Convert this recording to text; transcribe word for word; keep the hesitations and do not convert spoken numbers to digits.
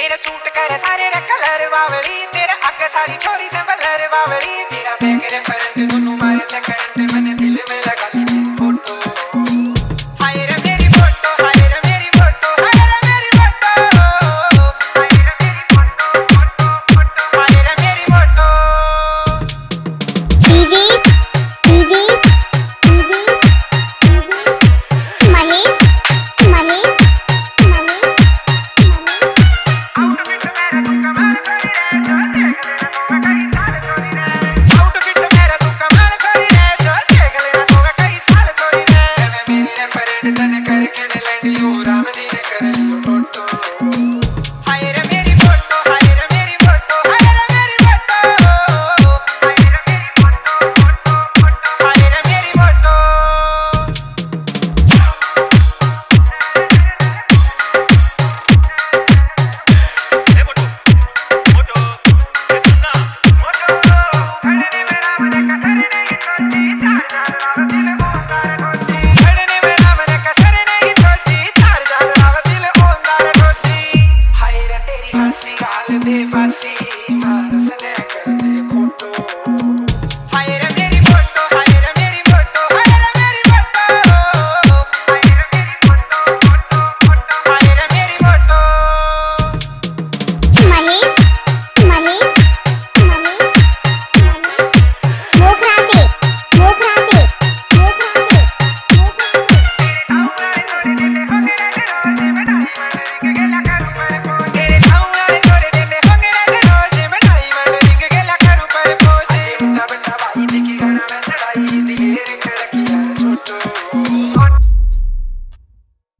तेरे सूट करे सारे रे कलर बावली, तेरे आगे सारी छोरी से बलर बावली, तेरा बैग रे फ्रंट दोनों मारे से करंट, मैंने दिल में लगा